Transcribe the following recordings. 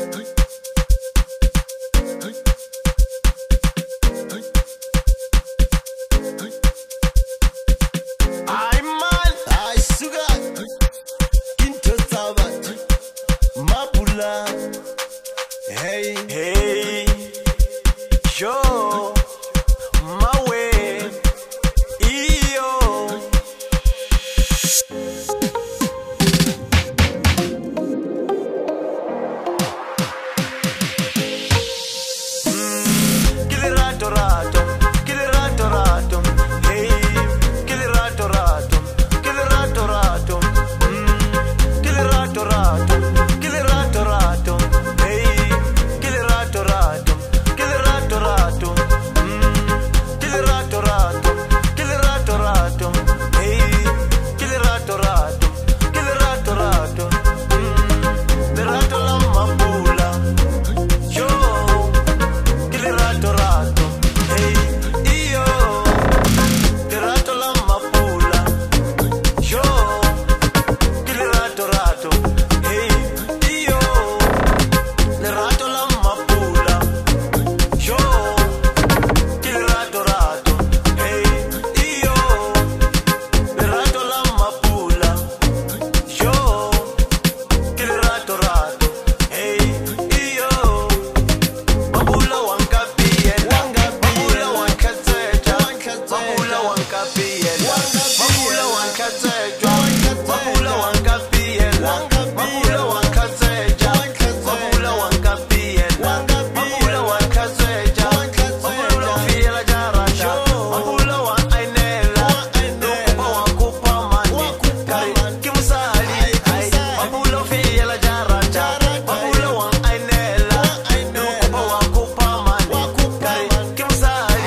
Hey, hey, yo, mawe, iyo. Kile rato rato, kile rato rato, hey, kile rato rato, kile rato rato, kile rato rato, kile rato rato, hey, kile rato rato, kile rato rato, kile rato rato, kile rato rato, hey, kile rato rato, kile rato rato, le rato la mapula, yo. Kile rato rato, hey, io. Kile rato la mapula, yo. Kile rato rato, hey, io. Le rato la mapula, yo. Kile rato rato, hey, io. Le rato la mapula, yo. Kile rato rato, hey, io. Mapula wankapiela, mapula wankazeja, mapula wankapiela, mapula wankazeja, mapula wankapiela, mapula wankazeja, mapula wankapiela, mapula wankazeja, mapula fiela jarata, mapula wanainela, lukupa wakupa mani, kari kimsali, mapula fiela jarata, mapula wanainela, lukupa wakupa mani, kari kimsali.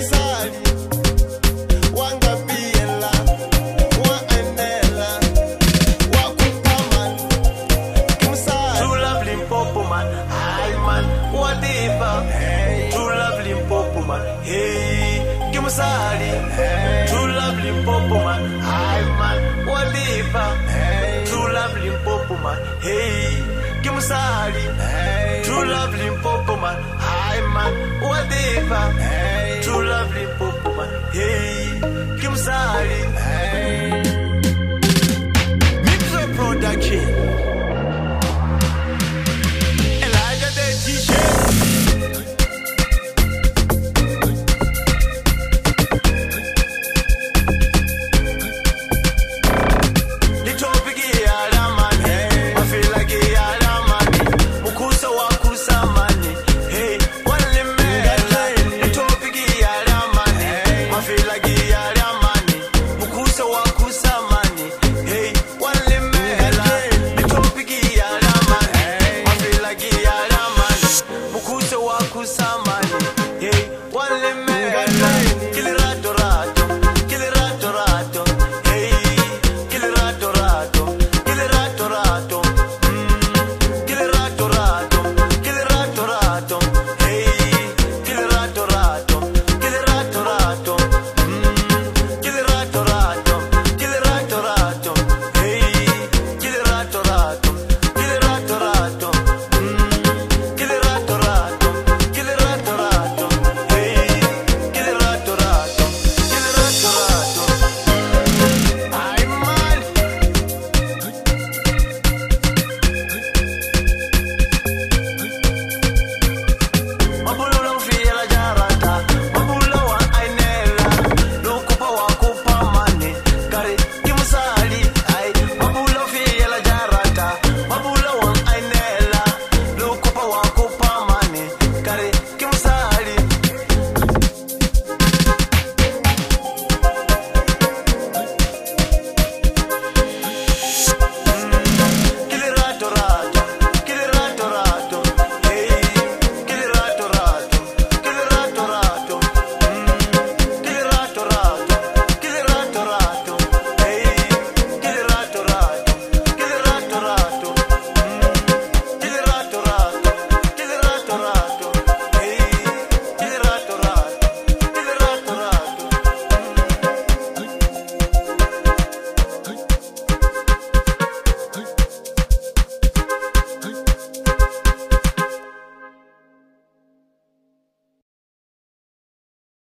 True love Limpopo man, ay man, wadiva. True love Limpopo man, hey, kimusali. True love Limpopo man, ay man, wadiva. True love Limpopo man, hey, kimusali. True love Limpopo man, ay man, wadiva. True love Limpopo man, hey, kimusali.